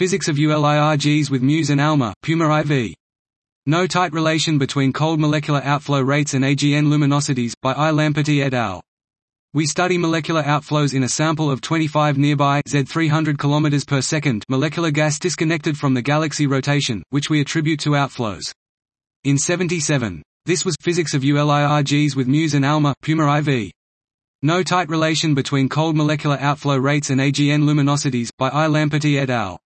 Physics of ULIRGs with Muse and ALMA, Puma IV. No tight relation between cold molecular outflow rates and AGN luminosities, by I. Lamperti et al. We study molecular outflows in a sample of 25 nearby Z 300 km per second molecular gas disconnected from the galaxy rotation, which we attribute to outflows. In 77. This was Physics of ULIRGs with Muse and ALMA, Puma IV. No tight relation between cold molecular outflow rates and AGN luminosities, by I. Lamperti et al.